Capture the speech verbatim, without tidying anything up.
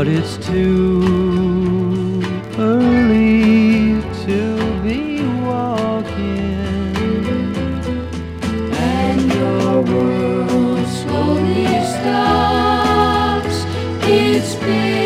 but it's too early to be walking, and your world slowly stops its spin.